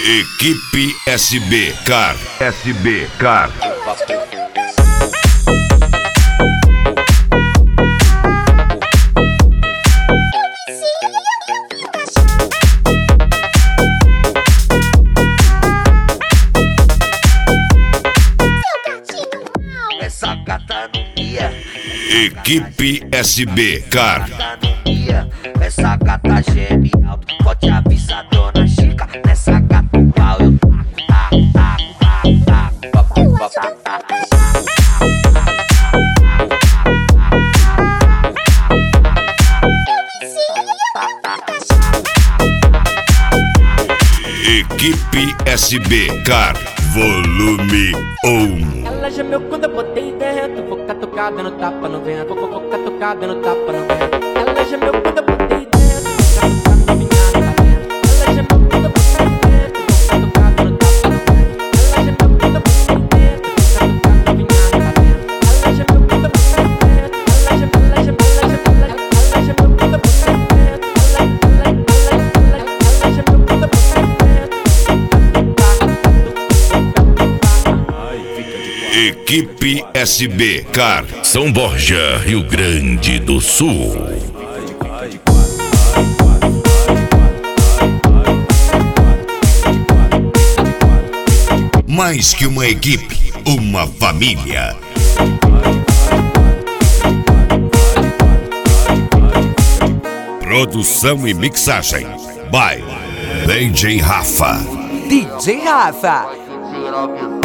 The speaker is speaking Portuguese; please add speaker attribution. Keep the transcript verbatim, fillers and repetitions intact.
Speaker 1: Equipe S B Car. S B Car.
Speaker 2: Essa gata não ia.
Speaker 1: Equipe S B Car.
Speaker 2: Essa gata geme alto, pode avisar dona Chica. Nessa gata o pau eu taco, taco, taco, taco, taco, taco, taco.
Speaker 1: Equipe S B Car. Volume um.
Speaker 3: Ela gemeu quando eu botei dentro. Vou catucada no tapa no vento. Vou, vou catucada no tapa no vento. Ela gemeu quando eu botei dentro. Vou catucada no minha talento. Ela gemeu quando eu botei dentro. Vou catucada no tapa no vento. Ela gemeu quando eu botei dentro. Vou catucada no minha talento. Ela gemeu quando eu botei dentro. Ela gemeu, ela gemeu, ela gemeu, ela gemeu quando eu botei dentro. Ela, ela, ela, ela, ela gemeu quando eu botei dentro.
Speaker 1: Equipe S B Car. São Borja, Rio Grande do Sul. Mais que uma equipe, uma família. Produção e mixagem by D J Rafa.
Speaker 4: D J Rafa.
Speaker 2: Vai ser